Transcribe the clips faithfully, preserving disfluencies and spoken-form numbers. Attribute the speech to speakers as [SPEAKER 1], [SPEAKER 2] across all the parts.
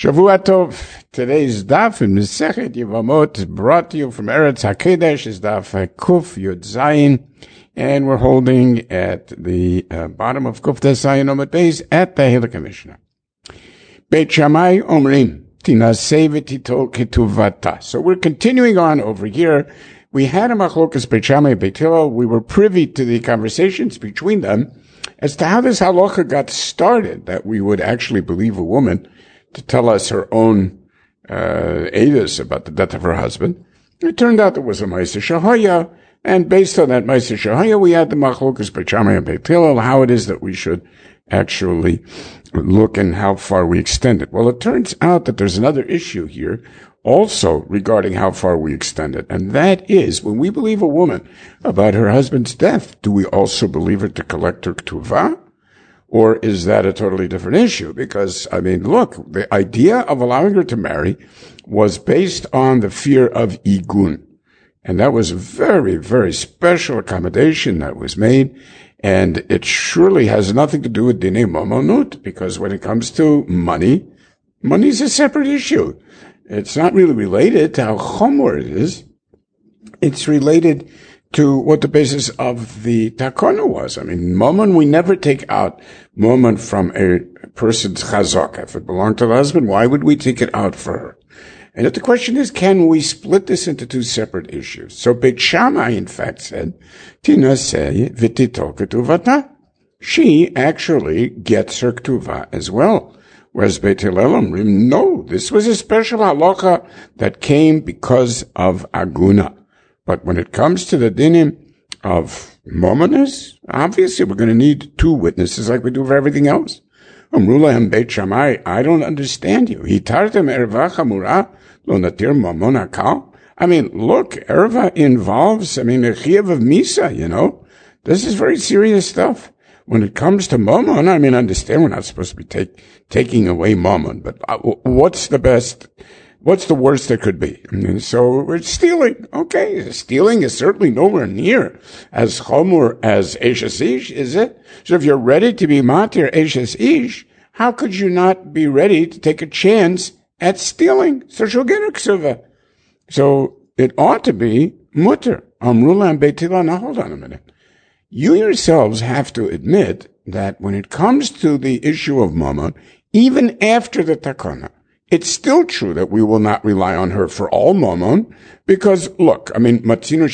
[SPEAKER 1] Shavua Tov. Today's daf in Masechet Yevamot brought to you from Eretz HaKodesh is daf Kuf Yud Zayin, and we're holding at the uh, bottom of Kuf Tes Zayin Omid Beis at the Hilchah Mishnah. Beit Shammai Omrim Tinaseh v'titol ketuvata. So we're continuing on over here. We had a machlokas Beit Shammai and Beit Hillel. We were privy to the conversations between them as to how this halacha got started, that we would actually believe a woman to tell us her own uh, edus about the death of her husband. It turned out there was a Ma'aseh Shahaya, and based on that Ma'aseh Shahaya, we had the machlokas Beit Shammai and Beit Hillel, how it is that we should actually look and how far we extend it. Well, it turns out that there's another issue here also regarding how far we extend it, and that is when we believe a woman about her husband's death, do we also believe her to collect her ketuvah? Or is that a totally different issue? Because, I mean, look, the idea of allowing her to marry was based on the fear of igun. And that was a very, very special accommodation that was made. And it surely has nothing to do with dinei mamonut, because when it comes to money, money is a separate issue. It's not really related to how chomor it is. It's related to what the basis of the takana was. I mean, momon, we never take out momon from a person's chazak. If it belonged to the husband, why would we take it out for her? And if the question is, can we split this into two separate issues? So Beit Shammai, in fact, said, Tinaseh v'titol ketuvata. She actually gets her ketuvah as well. Whereas Beit Hillel Omrim, no, this was a special halacha that came because of aguna. But when it comes to the dinim of momonis, obviously we're going to need two witnesses like we do for everything else. Amru lahem Beit Shammai, I don't understand you. Hitartem erva chamura lo natir mamon hakal. I mean, look, erva involves, I mean, a chiyuv of misa, you know. This is very serious stuff. When it comes to momon, I mean, understand we're not supposed to be take, taking away momon, but uh, what's the best... What's the worst that could be? And so it's stealing. Okay, stealing is certainly nowhere near as chomor as Eshes Ish, is it? So if you're ready to be matir Eshes Ish, how could you not be ready to take a chance at stealing? So she'll get her ksuvah. So it ought to be mutter. Amrula and Beit Hillel. Now hold on a minute. You yourselves have to admit that when it comes to the issue of mammon, even after the takana, it's still true that we will not rely on her for all momon, because, look, I mean,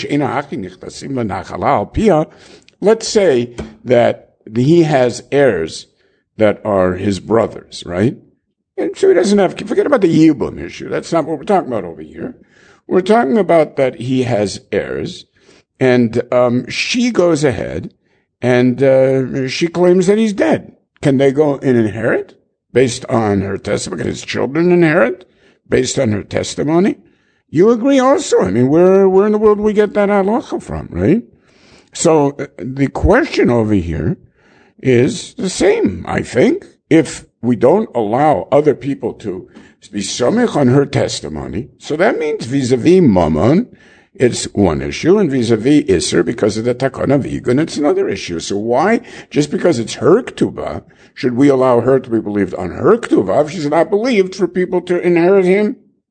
[SPEAKER 1] let's say that he has heirs that are his brothers, right? And so he doesn't have, forget about the yibum issue. That's not what we're talking about over here. We're talking about that he has heirs, and um, she goes ahead, and uh, she claims that he's dead. Can they go and inherit? Based on her testimony, can his children inherit? Based on her testimony? You agree also. I mean, where, where in the world do we get that halacha from, right? So uh, the question over here is the same, I think. If we don't allow other people to be somech on her testimony, so that means vis-a-vis mammon, it's one issue, and vis-a-vis Isser, because of the takana vegan, it's another issue. So why, just because it's her ketubah, should we allow her to be believed on her ketubah if she's not believed for people to inherit him?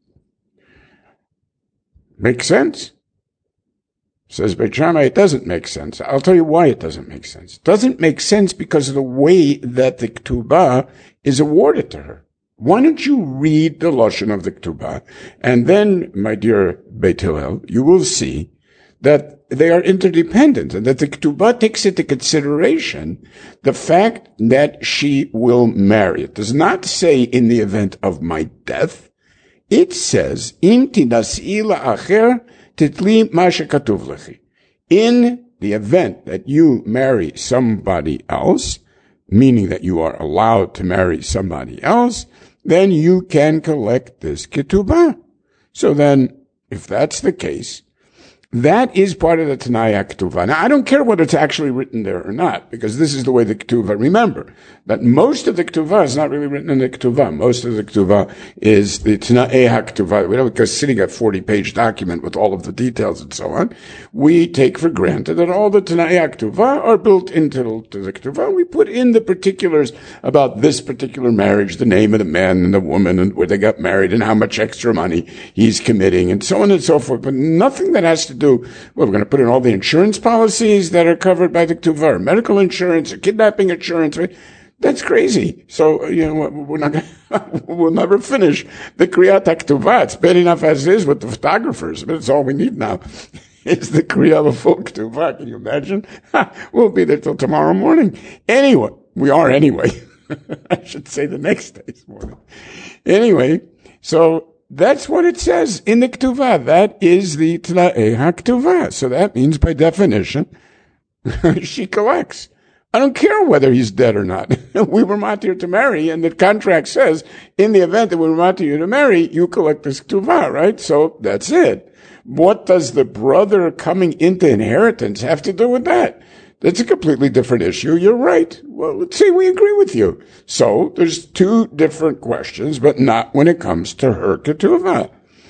[SPEAKER 1] Makes sense? Says Beit Shammai, it doesn't make sense. I'll tell you why it doesn't make sense. It doesn't make sense because of the way that the ketubah is awarded to her. Why don't you read the lashon of the ketubah, and then, my dear Beit Hillel, you will see that they are interdependent, and that the ketubah takes into consideration the fact that she will marry. It does not say in the event of my death. It says, Im tinas'i la'acher titli ma shekatuv lechi. In the event that you marry somebody else, meaning that you are allowed to marry somebody else, then you can collect this ketubah. So then, if that's the case, That is part of the Tanai HaKtuva. Now, I don't care whether it's actually written there or not, because this is the way the Ktuva. Remember that most of the Ktuva is not really written in the Ktuva. Most of the Ktuva is the Tanai HaKtuva. We don't go sitting a forty-page document with all of the details and so on. We take for granted that all the Tanai HaKtuva are built into to the Ktuva. We put in the particulars about this particular marriage, the name of the man and the woman, and where they got married, and how much extra money he's committing, and so on and so forth. But nothing that has to do Do, well, we're going to put in all the insurance policies that are covered by the Ktuva, or medical insurance, or kidnapping insurance. Right? That's crazy. So, you know, we're not gonna, we'll never finish the Kriyat HaKtuva. It's bad enough as is with the photographers, but it's all we need now. It's the Kriyat of full Ktuva. Can you imagine? We'll be there till tomorrow morning. Anyway, we are anyway. I should say the next day's morning. Anyway, so, that's what it says in the Ktuva. That is the T'na'ei HaKtuva. So that means, by definition, she collects. I don't care whether he's dead or not. We were matir to marry, and the contract says, in the event that we were matir you to marry, you collect this Ktuva, right? So that's it. What does the brother coming into inheritance have to do with that? That's a completely different issue. You're right. Well, let's see, we agree with you. So, there's two different questions, but not when it comes to her ketuvah.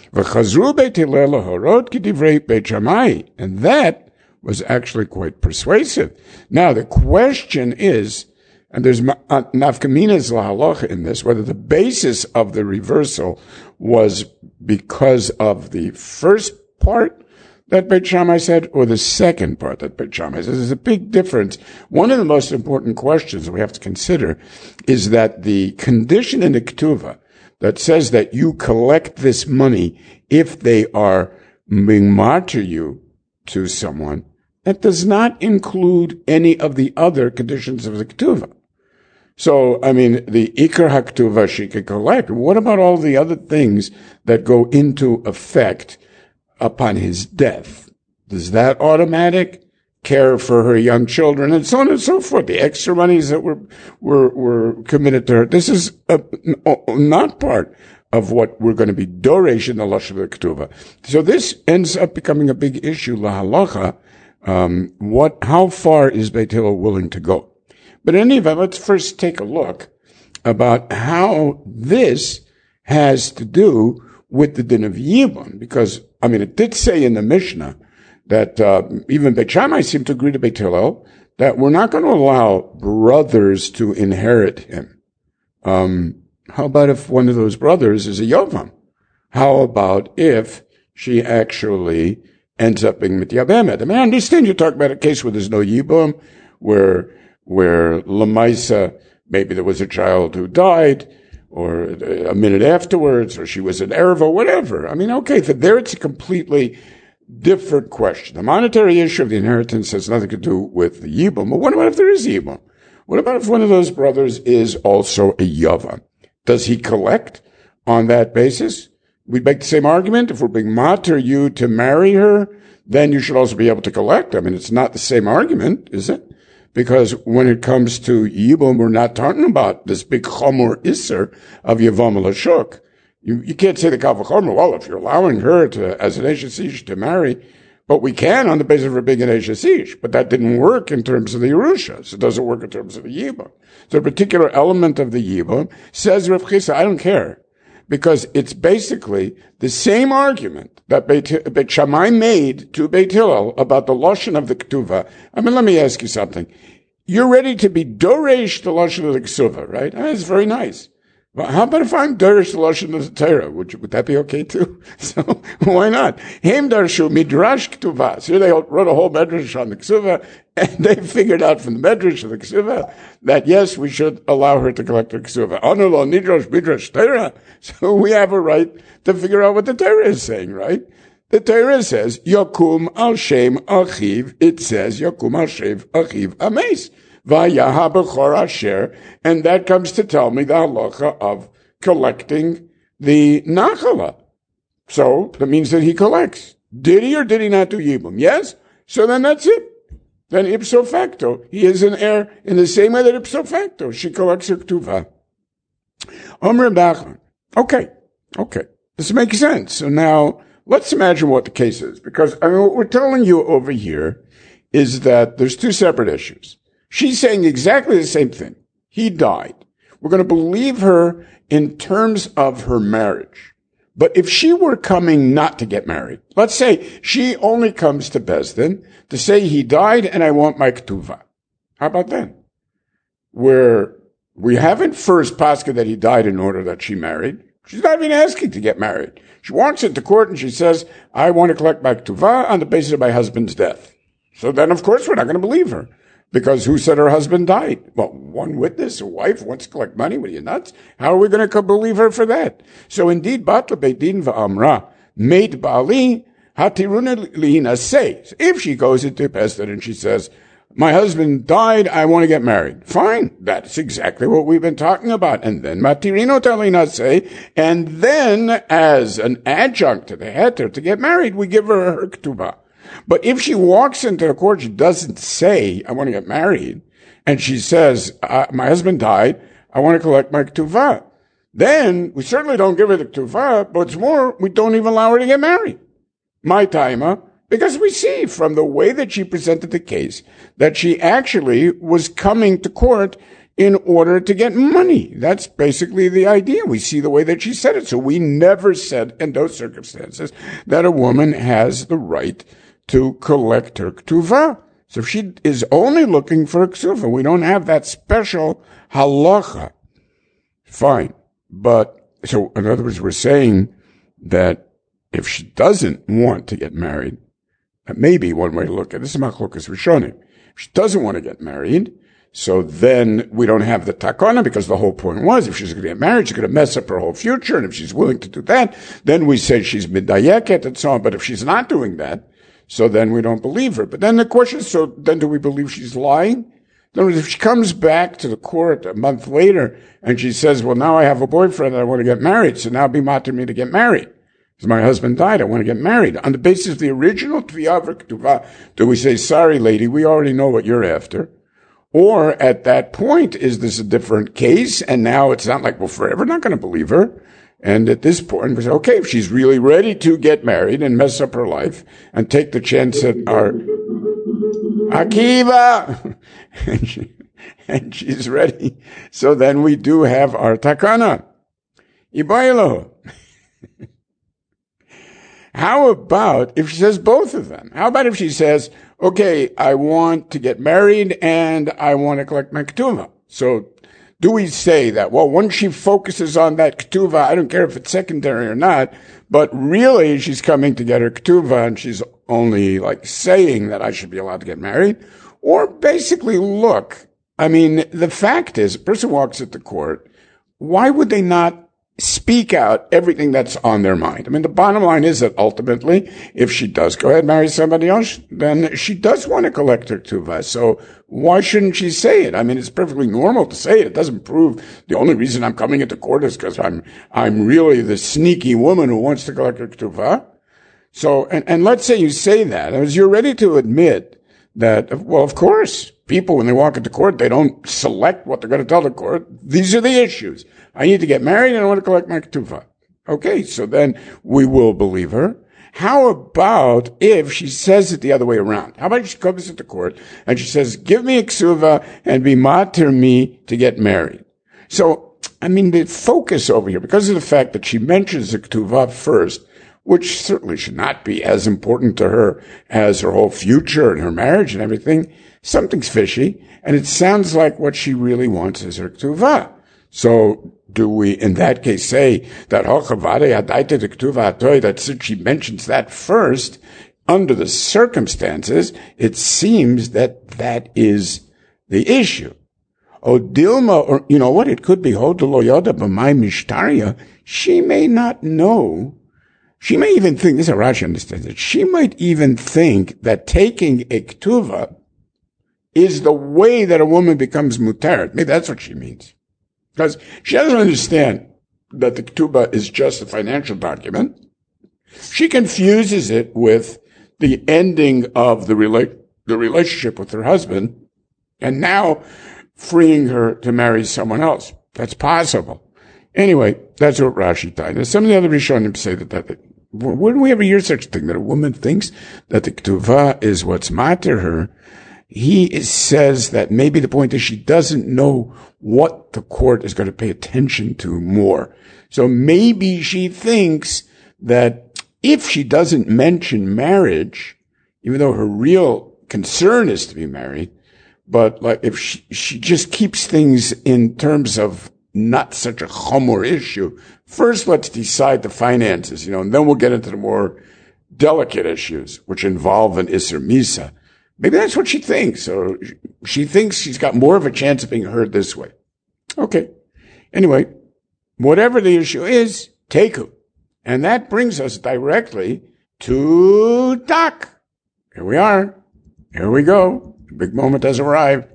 [SPEAKER 1] And that was actually quite persuasive. Now, the question is, and there's nafkaminas lahalocha in this, whether the basis of the reversal was because of the first part that Beit Shammai said, or the second part that Beit Shammai says. There's a big difference. One of the most important questions we have to consider is that the condition in the Ketuvah that says that you collect this money if they are being martyr you to someone, that does not include any of the other conditions of the Ketuvah. So, I mean, the Ikar HaKetuvah she could collect. What about all the other things that go into effect upon his death? Does that automatic care for her young children and so on and so forth? The extra monies that were were were committed to her. This is a, not part of what we're going to be doresh in the lashon of the ketuvah. So this ends up becoming a big issue. Lahalacha, um, what? How far is Beit Hillel willing to go? But in any event, let's first take a look about how this has to do with the din of Yibum, because, I mean, it did say in the Mishnah that uh, even Beit Shammai seemed to agree to Beit Hillel that we're not going to allow brothers to inherit him. Um, how about if one of those brothers is a Yovam? How about if she actually ends up being Mityabemet? I mean, I understand you talk about a case where there's no Yibum, where, where Lamaisa, maybe there was a child who died, or a minute afterwards, or she was an Erev, or whatever. I mean, okay, for there it's a completely different question. The monetary issue of the inheritance has nothing to do with the Yibum. But what about if there is Yibum? What about if one of those brothers is also a Yavam? Does he collect on that basis? We make the same argument. If we're being mater you to marry her, then you should also be able to collect. I mean, it's not the same argument, is it? Because when it comes to Yibum, we're not talking about this big chomor iser of Yavam Lashuk. You, you can't say the Kal V'chomer, well, if you're allowing her to, as an Eshes Ish to marry, but we can on the basis of her being an Eshes Ish, but that didn't work in terms of the Yerusha, so it doesn't work in terms of the Yibum. So a particular element of the Yibum says Rav Chisda, I don't care, because it's basically the same argument that Beit, Beit Shammai made to Beit Hillel about the Lashon of the Ketuvah. I mean, let me ask you something. You're ready to be Doresh the Lashon of the Ketuvah, right? That's very nice. Well, how about if I'm Doresh the Lashon of the Torah? Would, you, would that be okay too? So, why not? Hem Darshu Midrash Ketuvah. So they wrote a whole Medrash on the Ketuvah, and they figured out from the Medrash of the Ketuvah that yes, we should allow her to collect the Ketuvah. Anu lo Nidrash Midrash Torah. So we have a right to figure out what the Torah is saying, right? The Torah says, Yakum al Shem Achiv. It says, Yakum al Shem Achiv Ames. Vayaha b'chor asher, and that comes to tell me the halacha of collecting the nachala. So, that means that he collects. Did he or did he not do Yibum? Yes? So then that's it. Then ipso facto, he is an heir in the same way that ipso facto, she collects her ketuvah. Omer Bachman. Okay, okay. This makes sense. So now, let's imagine what the case is, because I mean, what we're telling you over here is that there's two separate issues. She's saying exactly the same thing. He died. We're going to believe her in terms of her marriage. But if she were coming not to get married, let's say she only comes to Beis Din to say he died and I want my ketuvah. How about then? Where we haven't first pascha that he died in order that she married. She's not even asking to get married. She walks into court and she says, I want to collect my ketuvah on the basis of my husband's death. So then, of course, we're not going to believe her. Because who said her husband died? Well, one witness, a wife, wants to collect money. What are you, nuts? How are we going to believe her for that? So indeed, Batla Beit Din v'amra, mate Ba'ali, hatiruna lina say. If she goes into Beis Din and she says, my husband died, I want to get married. Fine. That's exactly what we've been talking about. And then matirino talina say, and then as an adjunct to the heter to get married, we give her her ketubah. But if she walks into the court, she doesn't say, I want to get married, and she says, uh, my husband died, I want to collect my ketuvah, then we certainly don't give her the ketuvah, but what's more, we don't even allow her to get married. My timer, because we see from the way that she presented the case that she actually was coming to court in order to get money. That's basically the idea. We see the way that she said it. So we never said in those circumstances that a woman has the right to collect her ketuvah. So if she is only looking for a ketuvah, we don't have that special halacha. Fine. But, so in other words, we're saying that if she doesn't want to get married, that may be one way to look at it. This is machlokas rishonim. If she doesn't want to get married, so then we don't have the takana, because the whole point was if she's going to get married, she's going to mess up her whole future. And if she's willing to do that, then we say she's midayeket and so on. But if she's not doing that, so then we don't believe her. But then the question is, so then do we believe she's lying? In other words, if she comes back to the court a month later and she says, well, now I have a boyfriend and I want to get married, so now be matir me to get married. Because my husband died, I want to get married. On the basis of the original tviyah v'ktuvah, do we say, sorry, lady, we already know what you're after? Or at that point, is this a different case? And now it's not like, well, forever not going to believe her. And at this point, we say, okay, if she's really ready to get married and mess up her life and take the chance at our Akiva, and, she, and she's ready. So then we do have our takana. Ibaylo. How about if she says both of them? How about if she says, okay, I want to get married and I want to collect my ketuvah? So do we say that, well, once she focuses on that ketuvah, I don't care if it's secondary or not, but really she's coming to get her ketuvah and she's only like saying that I should be allowed to get married? Or basically, look, I mean, the fact is, a person walks into court, why would they not speak out everything that's on their mind? I mean, the bottom line is that ultimately, if she does go ahead and marry somebody else, then she does want to collect her ketuvah. So why shouldn't she say it? I mean, it's perfectly normal to say it. It doesn't prove the only reason I'm coming into court is because I'm, I'm really the sneaky woman who wants to collect her ketuvah. So, and, and let's say you say that, as you're ready to admit that, well, of course, people, when they walk into court, they don't select what they're going to tell the court. These are the issues. I need to get married and I want to collect my ketuvah. Okay, so then we will believe her. How about if she says it the other way around? How about if she comes into court and she says, give me a ketuvah and be matir me to get married? So, I mean, the focus over here, because of the fact that she mentions the ketuvah first, which certainly should not be as important to her as her whole future and her marriage and everything, something's fishy, and it sounds like what she really wants is her ketuvah. So do we, in that case, say that that since she mentions that first, under the circumstances, it seems that that is the issue. O Dilma, or you know what, it could be Hodoloyoda b'may mishtaria. She may not know. She may even think, this is how Rashi understands it, she might even think that taking a ketuvah is the way that a woman becomes muteret. Maybe that's what she means. Because she doesn't understand that the ketubah is just a financial document. She confuses it with the ending of the, rela- the relationship with her husband and now freeing her to marry someone else. That's possible. Anyway, that's what Rashi tells us. Some of the other Rishonim say that, that Where do we ever hear such a thing, that a woman thinks that the ketuvah is what's matter her? He is, says that maybe the point is she doesn't know what the court is going to pay attention to more. So maybe she thinks that if she doesn't mention marriage, even though her real concern is to be married, but like if she, she just keeps things in terms of not such a chomor issue, first let's decide the finances, you know, and then we'll get into the more delicate issues, which involve an Isser Misa. Maybe that's what she thinks, or she thinks she's got more of a chance of being heard this way. Okay. Anyway, whatever the issue is, teku. And that brings us directly to Tak. Here we are. Here we go. The big moment has arrived.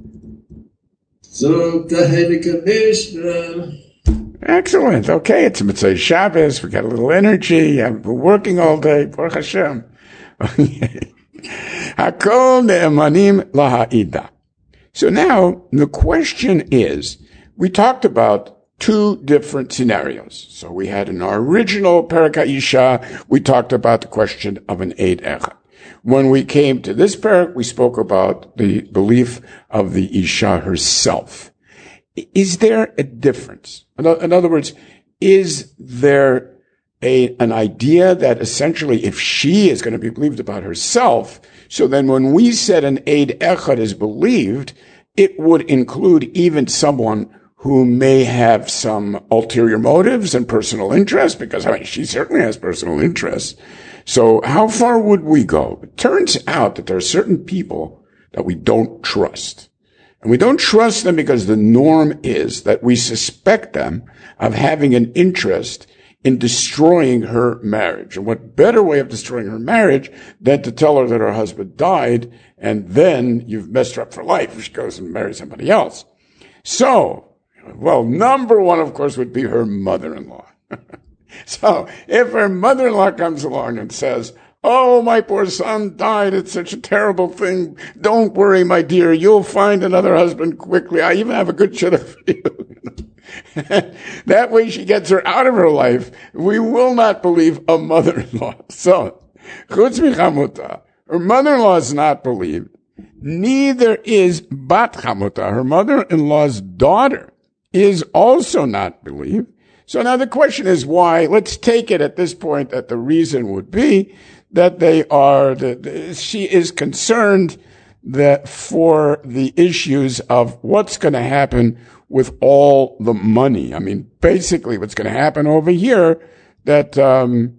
[SPEAKER 1] Excellent. Okay, it's Mitzvah Shabbos. We got a little energy. I've been working all day. Baruch Hashem. Hakol ne'emanim laha'ida. So now the question is, we talked about two different scenarios. So we had in our original Perek HaIsha, we talked about the question of an Eid Echad. When we came to this parak, we spoke about the belief of the Isha herself. Is there a difference? In other words, is there a, an idea that essentially if she is going to be believed about herself, so then when we said an Eid Echad is believed, it would include even someone who may have some ulterior motives and personal interest, because I mean, she certainly has personal interests. So how far would we go? It turns out that there are certain people that we don't trust. And we don't trust them because the norm is that we suspect them of having an interest in destroying her marriage. And what better way of destroying her marriage than to tell her that her husband died, and then you've messed her up for life if she goes and marries somebody else. So, well, number one, of course, would be her mother-in-law. So if her mother-in-law comes along and says, "Oh, my poor son died. It's such a terrible thing. Don't worry, my dear. You'll find another husband quickly. I even have a good shidduch for you." That way she gets her out of her life. We will not believe a mother-in-law. So, chutz michamuta, her mother-in-law is not believed. Neither is bat chamuta, her mother-in-law's daughter, is also not believed. So now the question is why. Let's take it at this point that the reason would be that they are, that she is concerned that for the issues of what's going to happen with all the money. I mean, basically what's going to happen over here, that, um,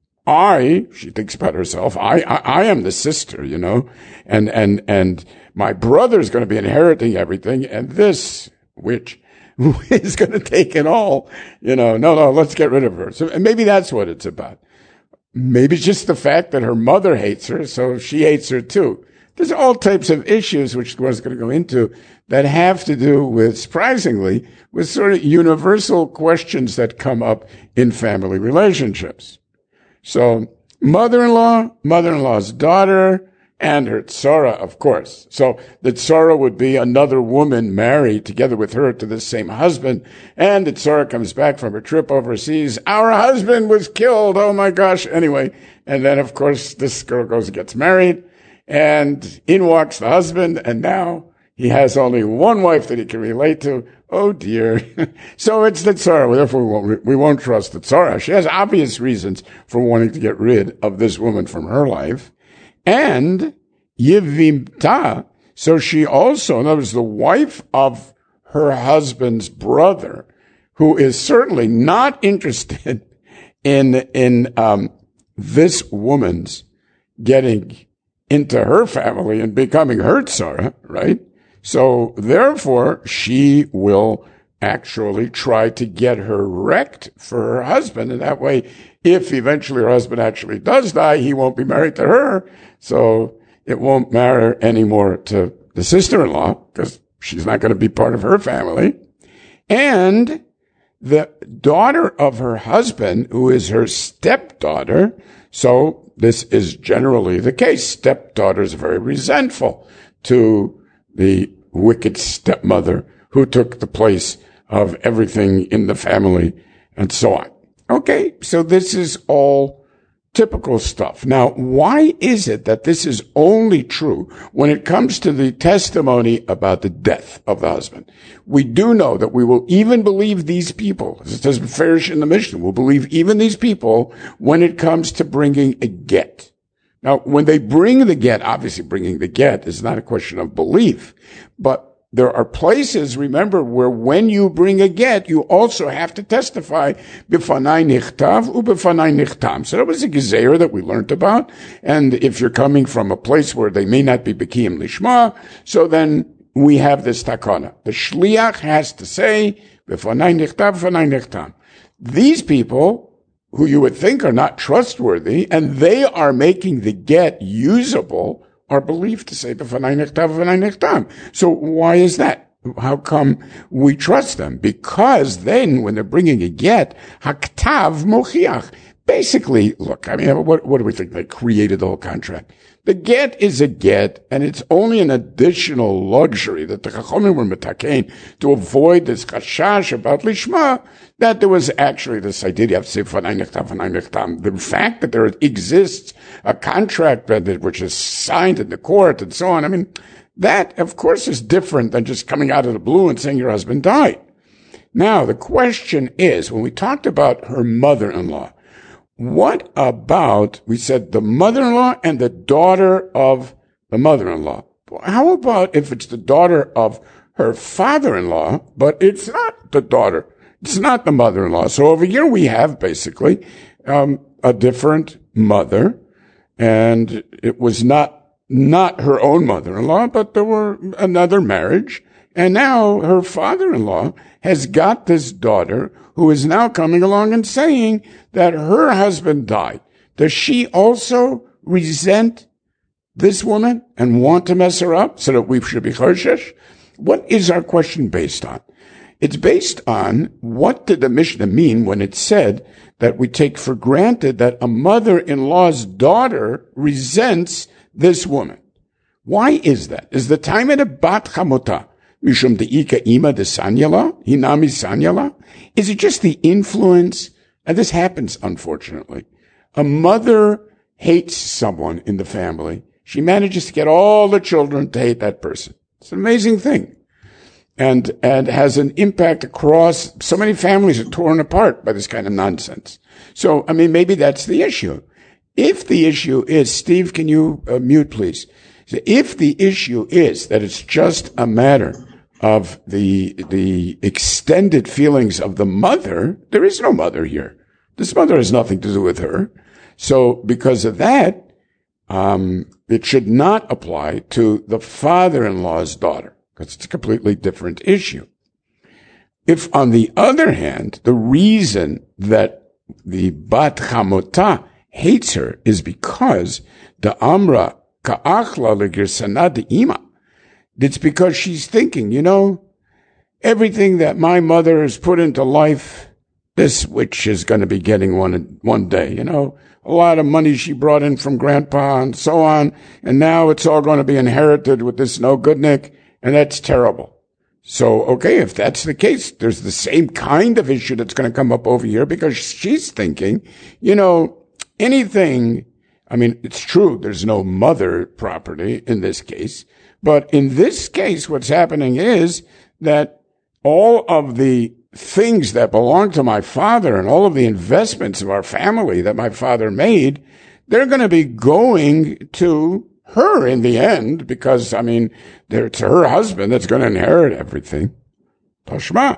[SPEAKER 1] I, she thinks about herself, I, I, I am the sister, you know, and, and, and my brother's going to be inheriting everything, and this, which, is going to take it all, you know, no, no, let's get rid of her. So and maybe that's what it's about. Maybe it's just the fact that her mother hates her, so she hates her too. There's all types of issues, which I was going to go into, that have to do with, surprisingly, with sort of universal questions that come up in family relationships. So, mother-in-law, mother-in-law's daughter, and her tzara, of course. So the tzara would be another woman married together with her to the same husband, and the tzara comes back from her trip overseas. Our husband was killed. Oh my gosh. Anyway, and then of course this girl goes and gets married, and in walks the husband, and now he has only one wife that he can relate to. Oh dear. So it's the tzara. Therefore we won't, we won't trust the tzara. She has obvious reasons for wanting to get rid of this woman from her life. And Yivimta, so she also, in other words, the wife of her husband's brother, who is certainly not interested in, in, um, this woman's getting into her family and becoming her tzara, right? So therefore, she will actually try to get her wrecked for her husband. And that way, if eventually her husband actually does die, he won't be married to her. So it won't matter anymore to the sister-in-law because she's not going to be part of her family. And the daughter of her husband, who is her stepdaughter, so this is generally the case. Stepdaughters are very resentful to the wicked stepmother who took the place of everything in the family and so on. Okay, so this is all typical stuff. Now, why is it that this is only true when it comes to the testimony about the death of the husband? We do know that we will even believe these people, as it says Farish in the Mishnah, we'll believe even these people when it comes to bringing a get. Now, when they bring the get, obviously bringing the get is not a question of belief, but there are places, remember, where when you bring a get, you also have to testify, b'fanai nichtav u'b'fanai nichtam. So that was a gezeira that we learned about. And if you're coming from a place where they may not be b'kiyim lishma, so then we have this takana. The shliach has to say, b'fanai nichtav, b'fanai nichtam. These people, who you would think are not trustworthy, and they are making the get usable, are believed to say b'fanai nichtav, b'fanai nichtam. So why is that? How come we trust them? Because then, when they're bringing a get, haktav mochiach. Basically, look, I mean, what, what do we think? They created the whole contract. The get is a get, and it's only an additional luxury that the Chachamim were metakein to avoid this chashash about lishma, that there was actually this idea, you have to say, fanai nechtam, fanai nechtam. The fact that there exists a contract which is signed in the court and so on, I mean, that, of course, is different than just coming out of the blue and saying your husband died. Now, the question is, when we talked about her mother-in-law, what about, we said, the mother-in-law and the daughter of the mother-in-law? How about if it's the daughter of her father-in-law, but it's not the daughter, it's not the mother-in-law? So over here we have basically um, a different mother, and it was not not her own mother-in-law, but there were another marriage, and now her father-in-law has got this daughter who is now coming along and saying that her husband died. Does she also resent this woman and want to mess her up so that we should be choshesh? What is our question based on? It's based on what did the Mishnah mean when it said that we take for granted that a mother-in-law's daughter resents this woman. Why is that? Is the time at a bat chamota? Mishum de'ika ima de sanyala, hinami sanyala? Is it just the influence? And this happens, unfortunately. A mother hates someone in the family. She manages to get all the children to hate that person. It's an amazing thing. And, and has an impact across, so many families are torn apart by this kind of nonsense. So, I mean, maybe that's the issue. If the issue is, Steve, can you uh, mute, please? So if the issue is that it's just a matter of the the extended feelings of the mother, there is no mother here. This mother has nothing to do with her. So because of that, um, it should not apply to the father-in-law's daughter, because it's a completely different issue. If, on the other hand, the reason that the bat chamota hates her is because the amra ka'achla legirsana de ima, it's because she's thinking, you know, everything that my mother has put into life, this witch is going to be getting one one day, you know, a lot of money she brought in from grandpa and so on, and now it's all going to be inherited with this no-goodnik, and that's terrible. So, okay, if that's the case, there's the same kind of issue that's going to come up over here, because she's thinking, you know, anything, I mean, it's true, there's no mother property in this case, but in this case, what's happening is that all of the things that belong to my father and all of the investments of our family that my father made, they're going to be going to her in the end, because, I mean, it's her husband that's going to inherit everything. Tashma.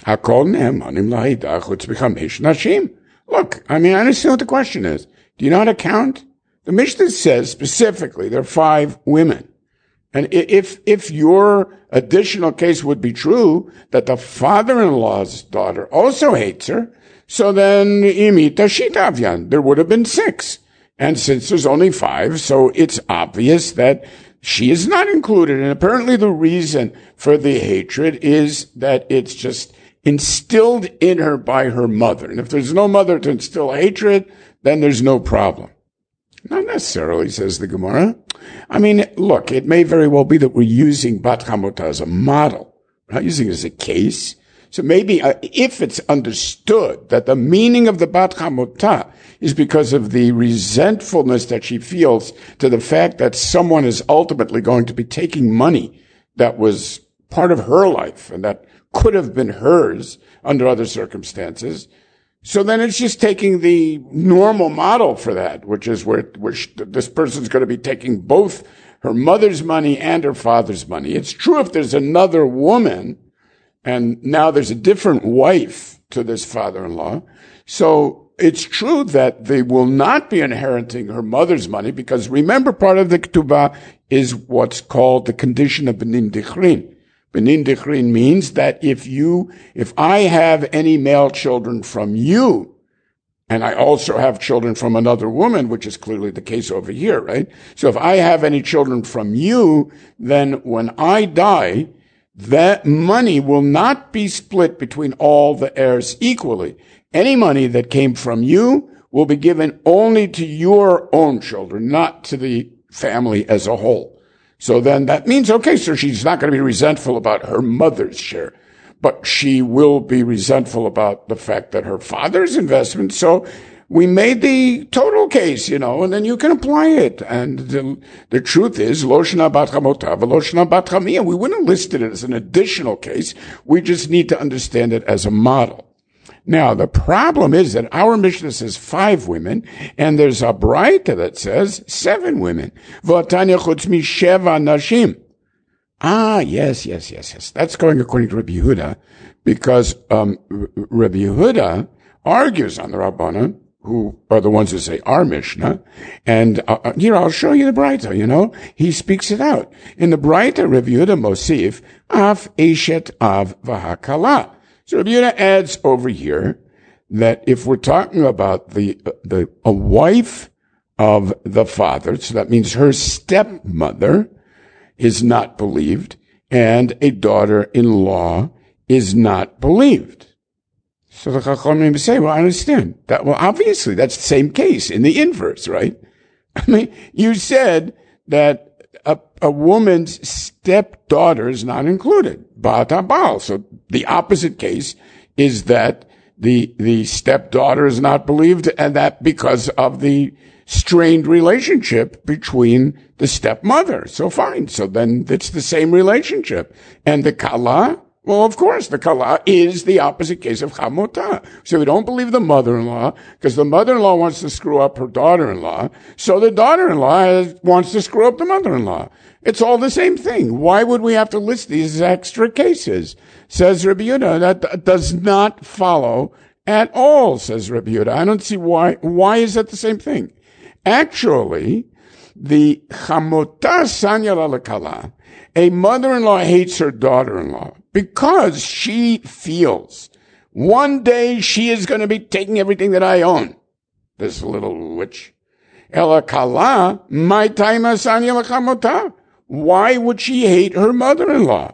[SPEAKER 1] Look, I mean, I understand what the question is. Do you know how to count? The Mishnah says specifically there are five women. And if, if your additional case would be true, that the father-in-law's daughter also hates her, so then imita shitavyan, there would have been six. And since there's only five, so it's obvious that she is not included. And apparently the reason for the hatred is that it's just instilled in her by her mother. And if there's no mother to instill hatred, then there's no problem. Not necessarily, says the Gemara. I mean, look, it may very well be that we're using Bat Chamota as a model. We're not using it as a case. So maybe uh, if it's understood that the meaning of the bat chamotah is because of the resentfulness that she feels to the fact that someone is ultimately going to be taking money that was part of her life and that could have been hers under other circumstances. So then it's just taking the normal model for that, which is where, where she, this person's going to be taking both her mother's money and her father's money. It's true if there's another woman and now there's a different wife to this father-in-law. So it's true that they will not be inheriting her mother's money because remember, part of the ketubah is what's called the condition of benin dichrin. Benin dichrin means that if you, if I have any male children from you, and I also have children from another woman, which is clearly the case over here, right? So if I have any children from you, then when I die, that money will not be split between all the heirs equally. Any money that came from you will be given only to your own children, not to the family as a whole. So then that means, okay, so she's not going to be resentful about her mother's share, but she will be resentful about the fact that her father's investment. So we made the total case, you know, and then you can apply it. And the, the truth is, lo shana bat chamotah v'lo shana bat chamiyah. We wouldn't have listed it as an additional case. We just need to understand it as a model. Now, the problem is that our Mishnah says five women, and there's a Braita that says seven women. V'atanya chutz mi sheva nashim. Ah, yes, yes, yes, yes. That's going according to Rabbi Yehuda, because um, Rabbi Yehuda argues on the Rabbanan, who are the ones who say our Mishnah, and uh, here I'll show you the Braita. You know, he speaks it out in the Braita. Rabbi Yehuda mosif af eshet av v'hakala. So Rabbi Yehuda adds over here that if we're talking about the, the, a wife of the father, so that means her stepmother is not believed and a daughter-in-law is not believed. So the Chachamim say, well, I understand that. Well, obviously that's the same case in the inverse, right? I mean, you said that A, a woman's stepdaughter is not included. Ba'at habal. So the opposite case is that the, the stepdaughter is not believed, and that because of the strained relationship between the stepmother. So fine. So then it's the same relationship. And the kala, well, of course, the kala is the opposite case of chamotah. So we don't believe the mother-in-law because the mother-in-law wants to screw up her daughter-in-law. So the daughter-in-law wants to screw up the mother-in-law. It's all the same thing. Why would we have to list these extra cases? Says Rabbi Yehuda, that does not follow at all, says Rabbi Yehuda. I don't see why. Why is that the same thing? Actually, the chamotah sanya lalekala, a mother-in-law hates her daughter-in-law because she feels one day she is going to be taking everything that I own. This little witch. Ela kala, my taima sanya lechamotah. Why would she hate her mother-in-law?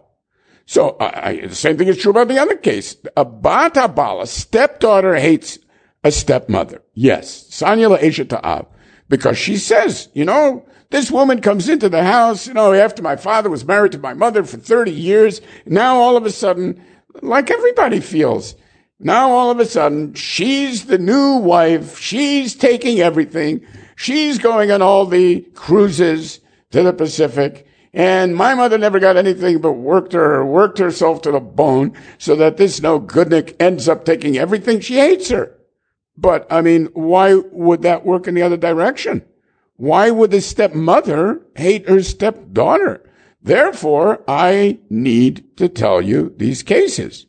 [SPEAKER 1] So I, I, the same thing is true about the other case. A bat habal, a stepdaughter hates a stepmother. Yes, sanya le'eshet ha'av, because she says, you know, this woman comes into the house, you know, after my father was married to my mother for thirty years. Now all of a sudden, like everybody feels, now all of a sudden, she's the new wife. She's taking everything. She's going on all the cruises to the Pacific. And my mother never got anything but worked her, worked herself to the bone so that this no goodnik ends up taking everything. She hates her. But, I mean, why would that work in the other direction? Why would the stepmother hate her stepdaughter? Therefore, I need to tell you these cases.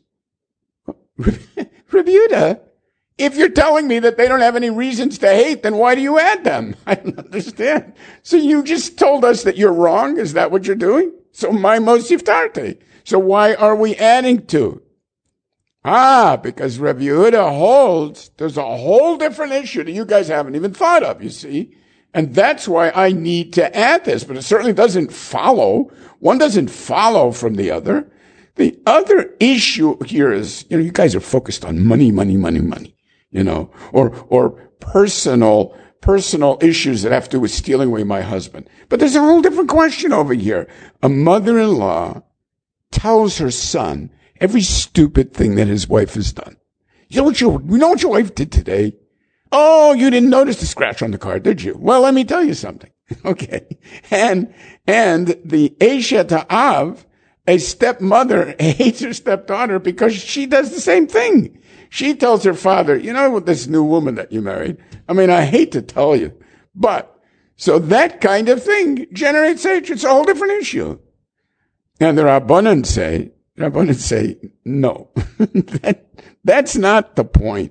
[SPEAKER 1] Rabbi Yehuda, if you're telling me that they don't have any reasons to hate, then why do you add them? I don't understand. So you just told us that you're wrong? Is that what you're doing? So my mosif tarte. So why are we adding to? Ah, because Rabbi Yehuda holds there's a whole different issue that you guys haven't even thought of, you see. And that's why I need to add this. But it certainly doesn't follow. One doesn't follow from the other. The other issue here is, you know, you guys are focused on money, money, money, money, you know, or, or personal, personal issues that have to do with stealing away my husband. But there's a whole different question over here. A mother-in-law tells her son, every stupid thing that his wife has done. You know what your, you know what your wife did today? Oh, you didn't notice the scratch on the car, did you? Well, let me tell you something. Okay. And, and the Eshet Ha'av, a stepmother, hates her stepdaughter because she does the same thing. She tells her father, you know, with this new woman that you married, I mean, I hate to tell you, but so that kind of thing generates hatred. It's a whole different issue. And the Rabbanan say, Rabbanan say, no, that, that's not the point.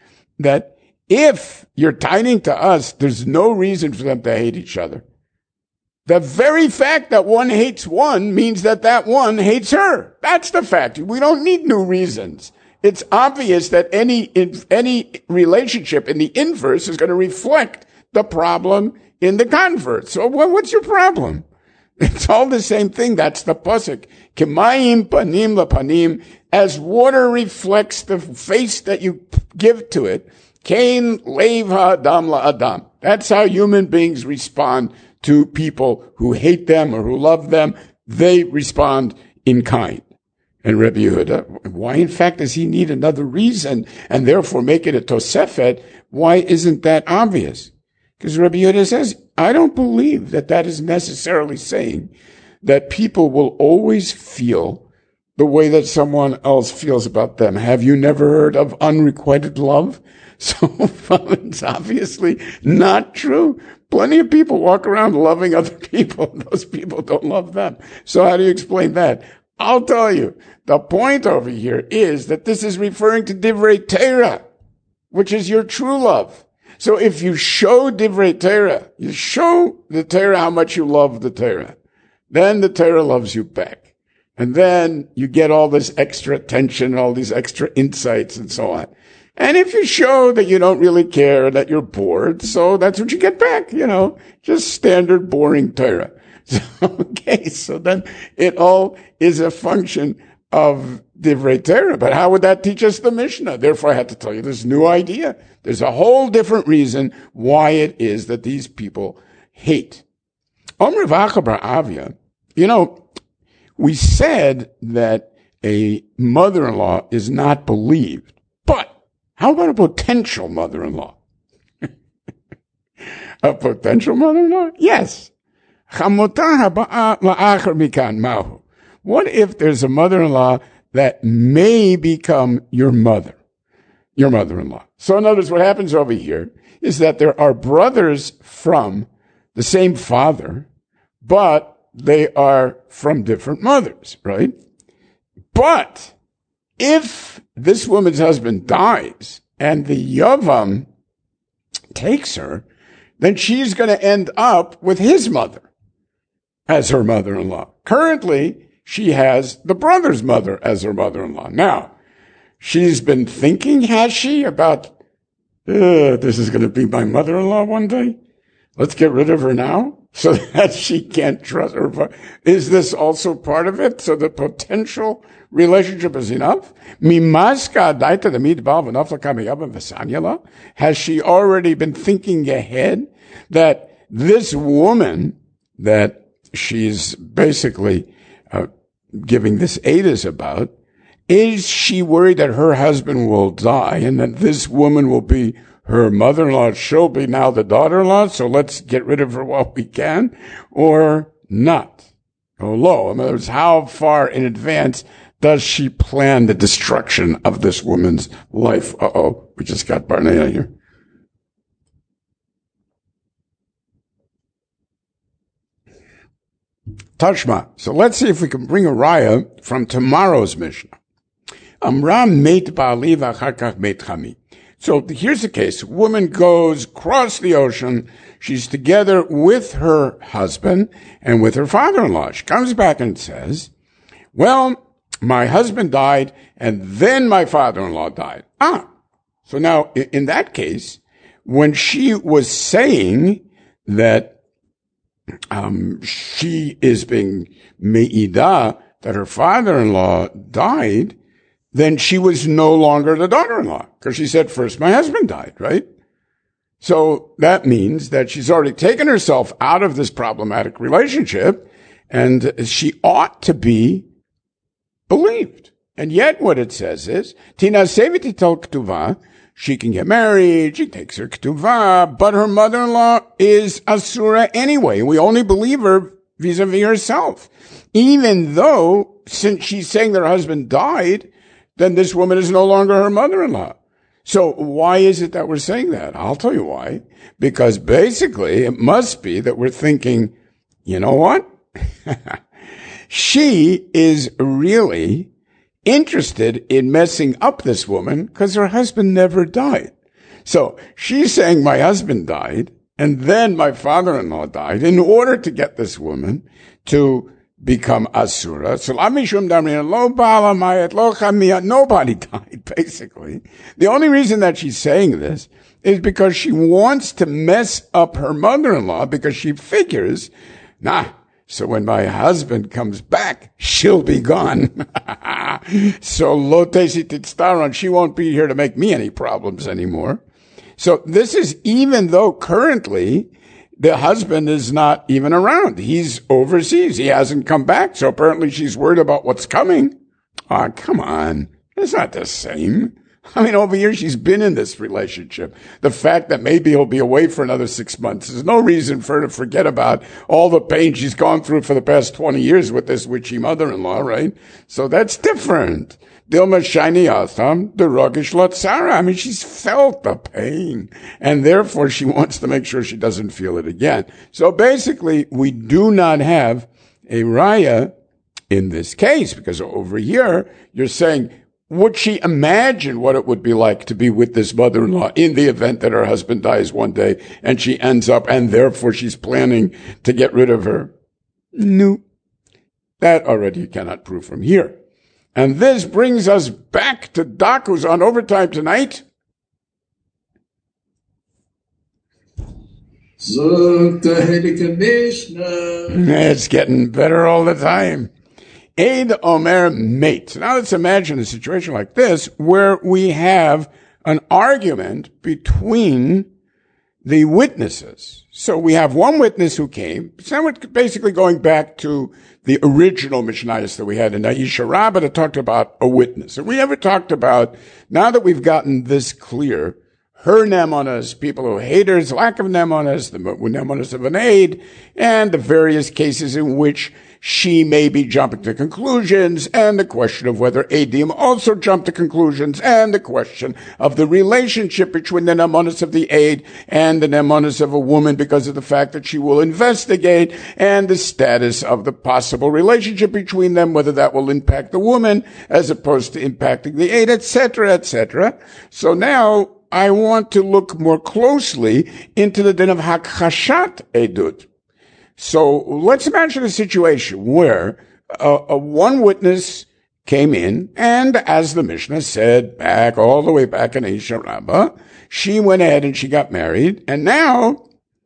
[SPEAKER 1] That if you're tithing to us, there's no reason for them to hate each other. The very fact that one hates one means that that one hates her. That's the fact. We don't need new reasons. It's obvious that any, any relationship in the inverse is going to reflect the problem in the converse. So what's your problem? It's all the same thing. That's the pasuk. Kemayim panim lapanim. As water reflects the face that you give to it, kain leiv ha'adam la'adam. That's how human beings respond to people who hate them or who love them. They respond in kind. And Rabbi Yehuda, why in fact does he need another reason and therefore make it a tosefet? Why isn't that obvious? Because Rabbi Yehuda says, I don't believe that that is necessarily saying that people will always feel the way that someone else feels about them. Have you never heard of unrequited love? So it's obviously not true. Plenty of people walk around loving other people. Those people don't love them. So how do you explain that? I'll tell you. The point over here is that this is referring to Divrei Torah, which is your true love. So if you show Divrei Torah, you show the Torah how much you love the Torah, then the Torah loves you back. And then you get all this extra attention, all these extra insights and so on. And if you show that you don't really care, that you're bored, so that's what you get back, you know, just standard boring Torah. So, okay, so then it all is a function of Divrei Torah. But how would that teach us the Mishnah? Therefore, I had to tell you this new idea. There's a whole different reason why it is that these people hate. Omer Vachabar Avia, you know, we said that a mother-in-law is not believed. But how about a potential mother-in-law? A potential mother-in-law? Yes. What if there's a mother-in-law that may become your mother, your mother-in-law? So in other words, what happens over here is that there are brothers from the same father, but they are from different mothers, right? But if this woman's husband dies and the Yavam takes her, then she's going to end up with his mother as her mother-in-law. Currently, she has the brother's mother as her mother-in-law. Now, she's been thinking, has she, about, uh, this is going to be my mother-in-law one day? Let's get rid of her now so that she can't trust her. Is this also part of it? So the potential relationship is enough? Has she already been thinking ahead that this woman that she's basically uh, giving this Eidos about, is she worried that her husband will die and that this woman will be her mother-in-law? She'll be now the daughter-in-law, so let's get rid of her while we can, or not? Oh, lo, in other words, how far in advance does she plan the destruction of this woman's life? Uh-oh, we just got Barnea here. Tashma. So let's see if we can bring a raya from tomorrow's Mishnah. Amram meit ba'ali v'achar meit chami. So here's the case. A woman goes across the ocean. She's together with her husband and with her father-in-law. She comes back and says, well, my husband died and then my father-in-law died. Ah, so now in that case, when she was saying that Um, she is being me'idah that her father-in-law died, then she was no longer the daughter-in-law, because she said, first my husband died, right? So that means that she's already taken herself out of this problematic relationship, and she ought to be believed. And yet what it says is, Tina Sevititel Ktuvah, she can get married, she takes her Ktuvah, but her mother-in-law is Asura anyway. We only believe her vis-a-vis herself. Even though, since she's saying that her husband died, then this woman is no longer her mother-in-law. So why is it that we're saying that? I'll tell you why. Because basically it must be that we're thinking, you know what? She is really interested in messing up this woman because her husband never died. So she's saying my husband died and then my father-in-law died in order to get this woman to become Asura. So nobody died, basically. The only reason that she's saying this is because she wants to mess up her mother-in-law because she figures, nah, so when my husband comes back, she'll be gone. So lo tesititstaron, she won't be here to make me any problems anymore. So this is even though currently the husband is not even around. He's overseas. He hasn't come back. So apparently she's worried about what's coming. Ah, oh, come on. It's not the same. I mean, over here, she's been in this relationship. The fact that maybe he'll be away for another six months is no reason for her to forget about all the pain she's gone through for the past twenty years with this witchy mother-in-law, right? So that's different. Dilma shiny atham, the rogish lotzara. I mean, she's felt the pain, and therefore she wants to make sure she doesn't feel it again. So basically, we do not have a raya in this case, because over here, you're saying, would she imagine what it would be like to be with this mother-in-law in the event that her husband dies one day and she ends up, and therefore she's planning to get rid of her? No. That already you cannot prove from here. And this brings us back to Doc, who's on overtime tonight. It's getting better all the time. Eid Omer Mate. Now let's imagine a situation like this where we have an argument between the witnesses. So we have one witness who came. So we're basically going back to the original Mishnayos that we had in Aisha Rabbah that talked about a witness. And we ever talked about, now that we've gotten this clear, her nemonas, people who hate her, lack of nemonas, the nemonas of an aid, and the various cases in which she may be jumping to conclusions, and the question of whether Adim also jump to conclusions, and the question of the relationship between the nemonas of the aid and the nemonas of a woman because of the fact that she will investigate, and the status of the possible relationship between them, whether that will impact the woman as opposed to impacting the aid, et cetera, et cetera. So now I want to look more closely into the din of Hakhashat Edut. So let's imagine a situation where uh, a one witness came in, and as the Mishnah said back, all the way back in Aisha Rabbah, she went ahead and she got married, and now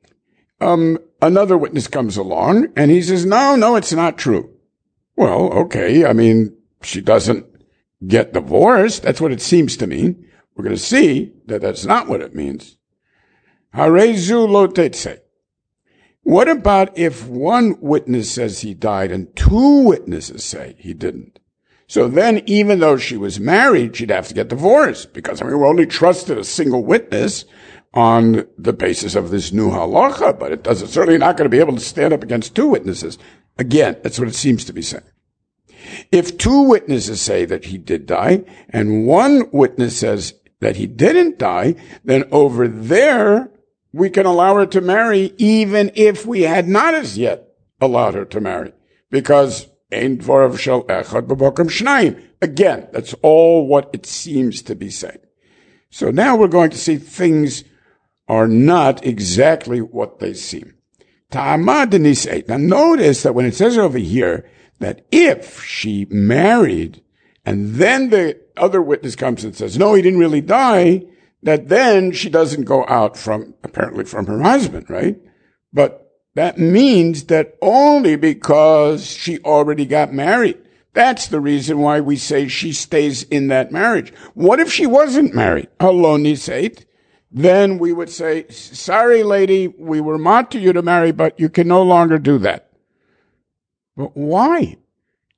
[SPEAKER 1] um another witness comes along, and he says, no, no, it's not true. Well, okay, I mean, she doesn't get divorced. That's what it seems to mean. We're going to see that that's not what it means. Harezu lo tetzeh. What about if one witness says he died and two witnesses say he didn't? So then, even though she was married, she'd have to get divorced because, I mean, we only trusted a single witness on the basis of this new halacha, but it doesn't, certainly not going to be able to stand up against two witnesses. Again, that's what it seems to be saying. If two witnesses say that he did die and one witness says that he didn't die, then over there, we can allow her to marry even if we had not as yet allowed her to marry. Because, again, that's all what it seems to be saying. So now we're going to see things are not exactly what they seem. Now notice that when it says over here that if she married and then the other witness comes and says, no, he didn't really die, that then she doesn't go out from, apparently from her husband, right? But that means that only because she already got married. That's the reason why we say she stays in that marriage. What if she wasn't married? Haloni said. Then we would say, sorry, lady, we were meant to you to marry, but you can no longer do that. But why?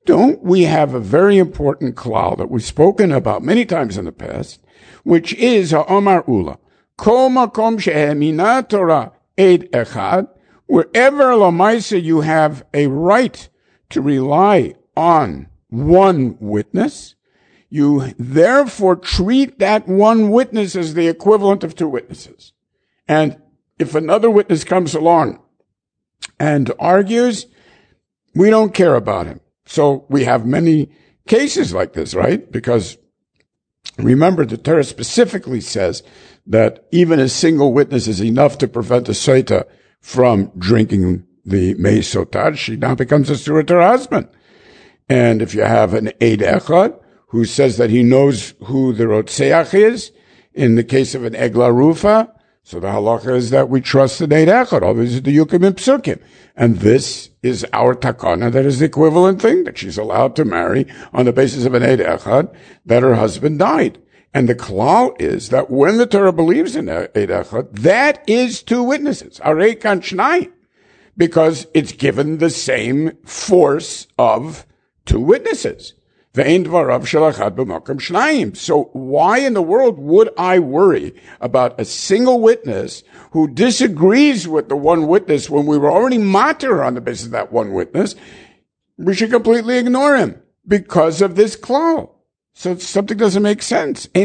[SPEAKER 1] don't we have a very important klal that we've spoken about many times in the past, which is ha'omar ula, kol makom she'emina Torah eid echad, wherever lamaisa you have a right to rely on one witness, you therefore treat that one witness as the equivalent of two witnesses. And if another witness comes along and argues, we don't care about him. So we have many cases like this, right? Because remember, the Torah specifically says that even a single witness is enough to prevent a soita from drinking the mei sotar. She now becomes a surah to her husband. And if you have an eid echad who says that he knows who the rotzeach is, in the case of an egla rufa, so the halacha is that we trust the eid echad. Obviously, the yukim and psukim. And this is our takana, that is the equivalent thing, that she's allowed to marry on the basis of an eid echad, that her husband died. And the klal is that when the Torah believes in eid echad, that is two witnesses, arei kan shnayim, because it's given the same force of two witnesses. Ve'ein dvarav shel echad b'makom shnayim. So why in the world would I worry about a single witness who disagrees with the one witness when we were already matir on the basis of that one witness? We should completely ignore him because of this klal. So something doesn't make sense. So in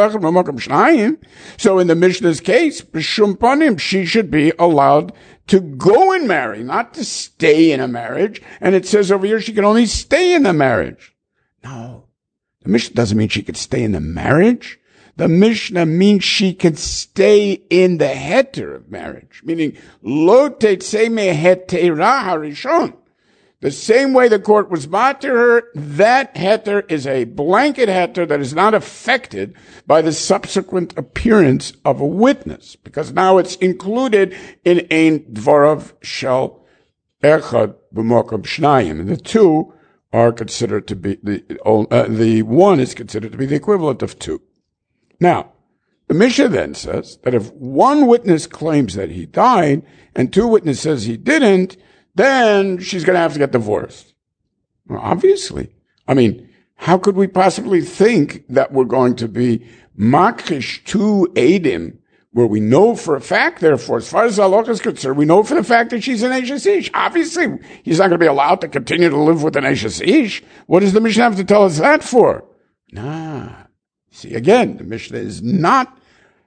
[SPEAKER 1] the Mishnah's case, b'shum panim, she should be allowed to go and marry, not to stay in a marriage. And it says over here she can only stay in the marriage. No, the Mishnah doesn't mean she could stay in the marriage. The Mishnah means she could stay in the heter of marriage, meaning lo tetzeh mehetera harishon. The same way the court was matir her, that heter is a blanket heter that is not affected by the subsequent appearance of a witness, because now it's included in ein dvarav shel echad b'makom shnayim. And the two are considered to be, the, uh, the one is considered to be the equivalent of two. Now, the Mishnah then says that if one witness claims that he died and two witnesses says he didn't, then she's going to have to get divorced. Well, obviously. I mean, how could we possibly think that we're going to be makrish two eidim, where we know for a fact, therefore, as far as halacha is concerned, we know for the fact that she's an Eshes Ish. Obviously, he's not going to be allowed to continue to live with an Eshes Ish. What does the Mishnah have to tell us that for? Nah. See, again, the Mishnah is not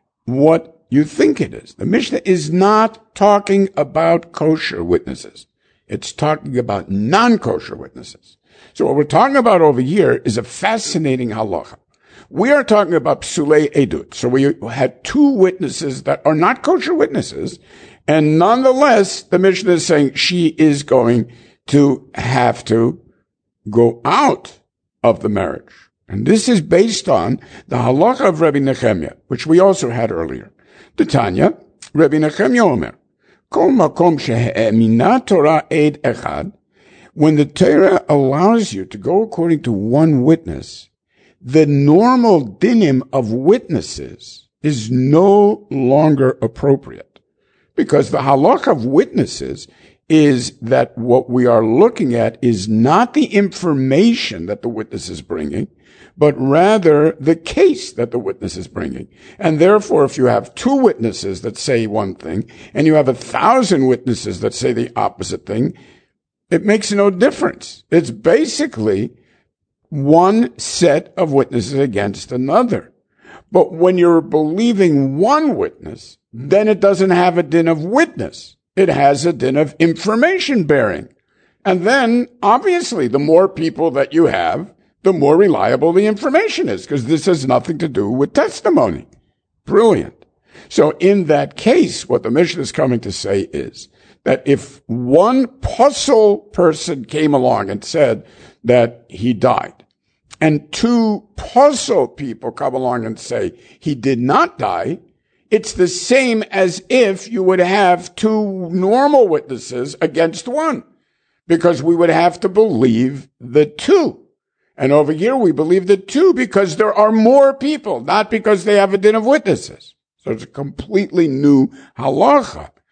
[SPEAKER 1] what you think it is. The Mishnah is not talking about kosher witnesses. It's talking about non-kosher witnesses. So what we're talking about over here is a fascinating halacha. We are talking about psulei edut. So we had two witnesses that are not kosher witnesses, and nonetheless, the Mishnah is saying she is going to have to go out of the marriage. And this is based on the halacha of Rabbi Nechemia, which we also had earlier. The Tanya, Rabbi Nechemia Omer, Kol makom she'emina Torah eid echad, when the Torah allows you to go according to one witness, the normal dinim of witnesses is no longer appropriate. Because the halach of witnesses is that what we are looking at is not the information that the witness is bringing, but rather the case that the witness is bringing. And therefore, if you have two witnesses that say one thing, and you have a thousand witnesses that say the opposite thing, it makes no difference. It's basically one set of witnesses against another. But when you're believing one witness, then it doesn't have a din of witness. It has a din of information bearing. And then, obviously, the more people that you have, the more reliable the information is, because this has nothing to do with testimony. Brilliant. So in that case, what the Mishnah is coming to say is that if one puzzle person came along and said that he died, and two puzzle people come along and say he did not die, it's the same as if you would have two normal witnesses against one, because we would have to believe the two. And over here, we believe the two because there are more people, not because they have a din of witnesses. So it's a completely new halacha.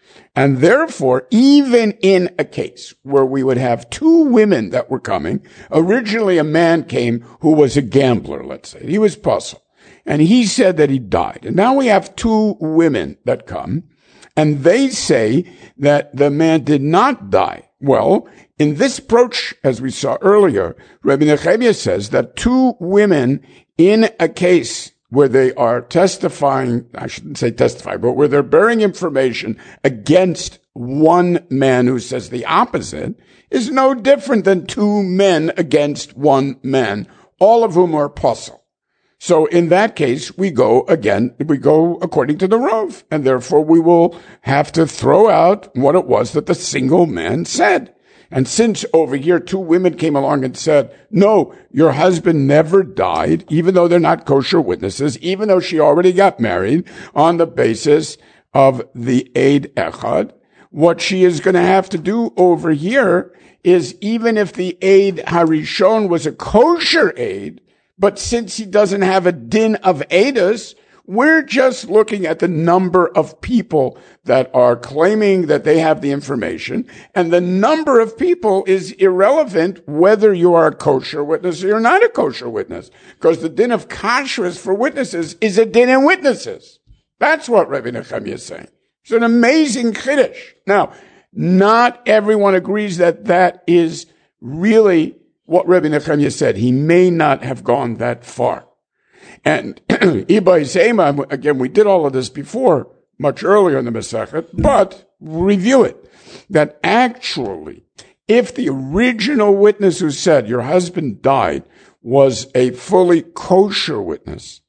[SPEAKER 1] And therefore, even in a case where we would have two women that were coming, originally a man came who was a gambler, let's say. He was puzzled. And he said that he died. And now we have two women that come, and they say that the man did not die. Well, in this approach, as we saw earlier, Rabbi Nechemia says that two women in a case where they are testifying, I shouldn't say testify, but where they're bearing information against one man who says the opposite, is no different than two men against one man, all of whom are puzzled. So in that case, we go again, we go according to the Rav, and therefore we will have to throw out what it was that the single man said. And since over here two women came along and said, no, your husband never died, even though they're not kosher witnesses, even though she already got married on the basis of the Eid Echad, what she is going to have to do over here is, even if the Eid Harishon was a kosher Eid, but since he doesn't have a din of Eidos, we're just looking at the number of people that are claiming that they have the information, and the number of people is irrelevant whether you are a kosher witness or you're not a kosher witness, because the din of kashrus for witnesses is a din in witnesses. That's what Rabbi Nechemia is saying. It's an amazing chiddush. Now, not everyone agrees that that is really what Rabbi Nechemia said. He may not have gone that far. And Ibai Zema, again, we did all of this before, much earlier in the Masechet, but review it. That actually, if the original witness who said your husband died was a fully kosher witness,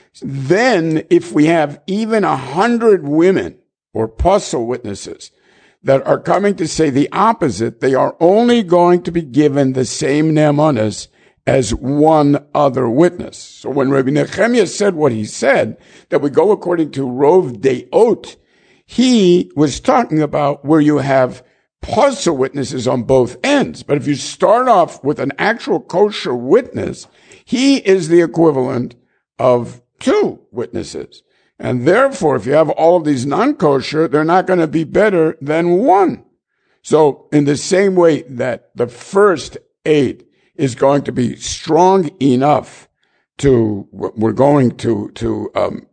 [SPEAKER 1] then if we have even a hundred women or puzzle witnesses that are coming to say the opposite, they are only going to be given the same ne'emanos as one other witness. So when Rabbi Nechemia said what he said, that we go according to Rov Deot, he was talking about where you have puzzle witnesses on both ends. But if you start off with an actual kosher witness, he is the equivalent of two witnesses. And therefore, if you have all of these non-kosher, they're not going to be better than one. So in the same way that the first aid is going to be strong enough to, we're going to, to, um,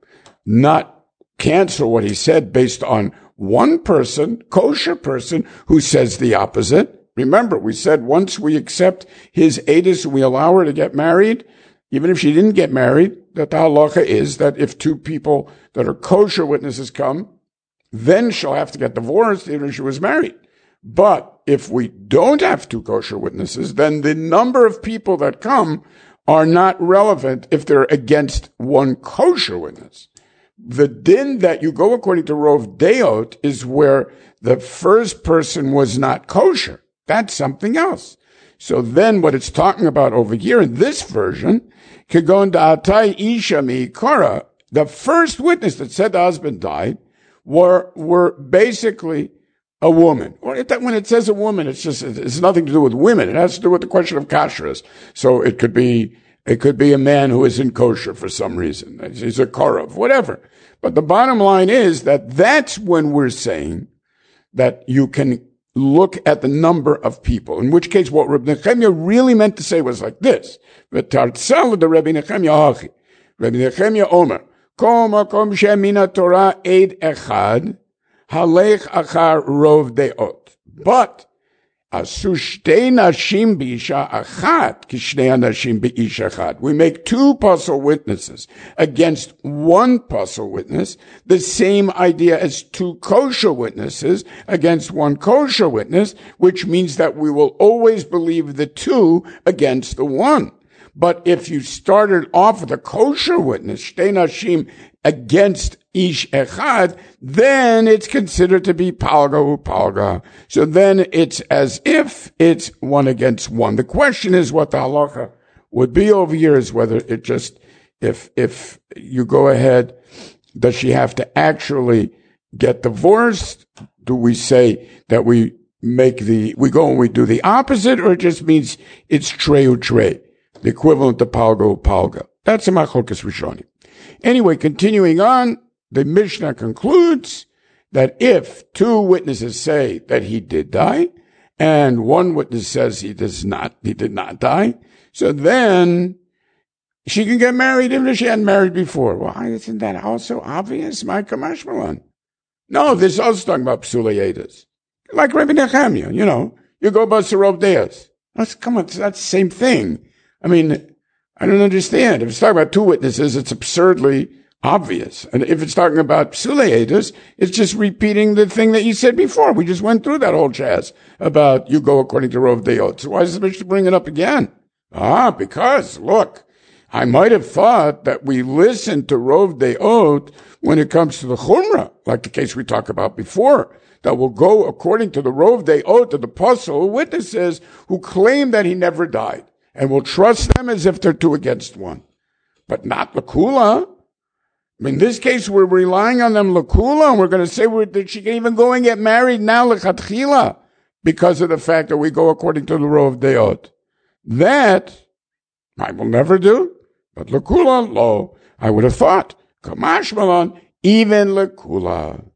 [SPEAKER 1] not cancel what he said based on one person, kosher person, who says the opposite. Remember, we said once we accept his edus and we allow her to get married, even if she didn't get married, that the halacha is that if two people that are kosher witnesses come, then she'll have to get divorced even if she was married. But if we don't have two kosher witnesses, then the number of people that come are not relevant if they're against one kosher witness. The din that you go according to Rov Deot is where the first person was not kosher. That's something else. So then what it's talking about over here in this version, Kegon da'atai isha mi'ikara, the first witness that said the husband died were, were basically a woman. When it says a woman, it's just, it's nothing to do with women. It has to do with the question of kashrus. So it could be, it could be a man who isn't kosher for some reason. He's a korov, whatever. But the bottom line is that that's when we're saying that you can look at the number of people. In which case, what Rabbi Nechemia really meant to say was like this. V'tartzal de Rabbi Nechemia hachi. Rabbi Nechemia omer, kol makom she'mina Torah eid echad, halech achar rov deot. But asu shtei nashim b'isha achat kishnei anashim b'ish achad. We make two puzzle witnesses against one puzzle witness, the same idea as two kosher witnesses against one kosher witness, which means that we will always believe the two against the one. But if you started off with a kosher witness, shtei nashim against ish echad, then it's considered to be palga u palga. So then it's as if it's one against one. The question is what the halacha would be over here is whether it just, if, if you go ahead, does she have to actually get divorced? Do we say that we make the, we go and we do the opposite, or it just means it's trey u trey, the equivalent to palga u palga? That's a machlokas rishonim. Anyway, continuing on, the Mishnah concludes that if two witnesses say that he did die, and one witness says he does not, he did not die, so then she can get married even if she hadn't married before. Why isn't that also obvious, my Kamashmalan? No, this is also talking about Psulei Eidos. Like Rabbi Nechemia, you know, you go by Sarov Deas. That's, come on, that's the same thing. I mean, I don't understand. If it's talking about two witnesses, it's absurdly obvious. And if it's talking about Psulei Eidos, it's just repeating the thing that you said before. We just went through that whole jazz about you go according to Rov Deot. So why is the Mishnah bring it up again? Ah, because, look, I might have thought that we listened to Rov Deot when it comes to the Chumrah, like the case we talked about before, that will go according to the Rov Deot of the apostle witnesses who claim that he never died, and will trust them as if they're two against one. But not Lakula. In this case, we're relying on them Lakula, and we're going to say we're, that she can even go and get married now L'chatchila, because of the fact that we go according to the Rov Deot. That I will never do. But Lakula, lo, I would have thought, Kamash Malon, even Lakula.